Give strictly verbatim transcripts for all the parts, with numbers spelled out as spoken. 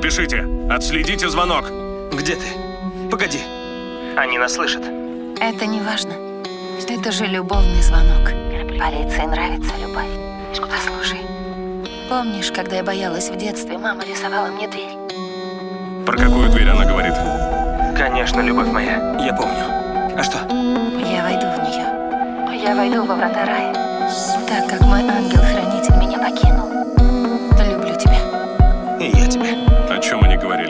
Спешите, отследите звонок. Где ты? Погоди. Они нас слышат. Это не важно. Это же любовный звонок. Полиции нравится любовь. Послушай, помнишь, когда я боялась в детстве, мама рисовала мне дверь? Про какую дверь она говорит? Конечно, любовь моя. Я помню. А что? Я войду в нее. Я войду во врата рая. Так как мой ангел-хранитель меня покинул. Люблю тебя. И я тебя. О чем они говорили?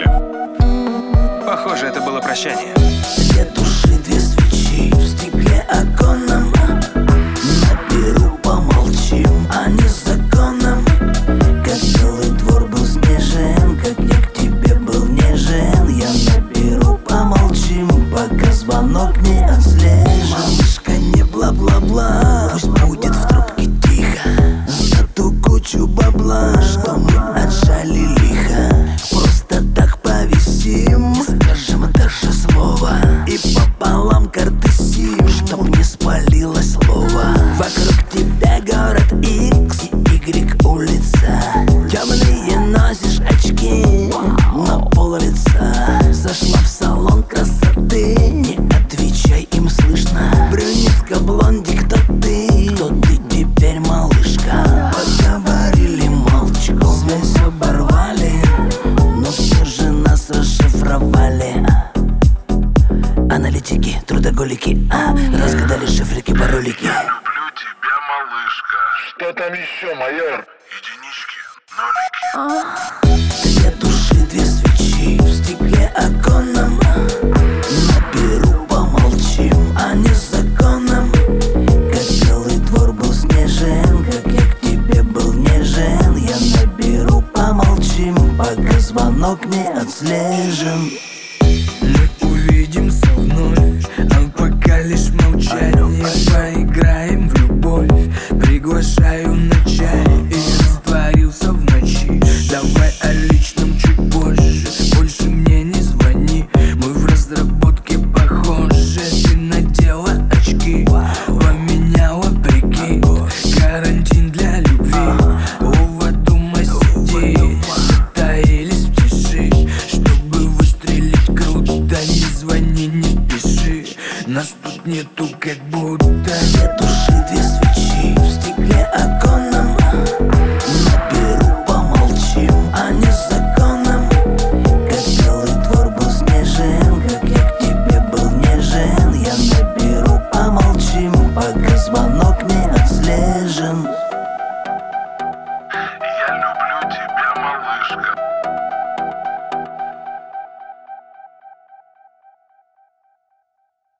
Похоже, это было прощание. Две души, две свечи в стекле оконном. На перу помолчим, а не законом. Как белый двор был снежен, как я к тебе был нежен. Я на перу помолчим, пока звонок не отслежен. Малышка, не бла-бла-бла, пусть будет в трубке тихо. За ту кучу бабла, что мы отжали лихо. Просто так повисим, не скажем даже слова. И пополам карты сим, чтоб не спалилось слово. Вокруг тебя город X и Y улица. Темные носишь очки на пол лица. Зашла в салон красоты, не отвечай, им слышно. Брюнетка, блондик, кто ты? Кто ты теперь, малышка? Поговорили молчком, связь оборвали, но все же нас расшифровали. Аналитики, трудоголики, а, разгадали шифрики, паролики. Я люблю тебя, малышка. Что там еще, майор? Единички, нолики. Две души, две свечи в стекле оконном. На перу помолчим, а не законом. Как белый двор был снежен, как я к тебе был нежен. Я на перу помолчим, пока звонок не отслежен. Мы увидимся вновь, а пока лишь молчание.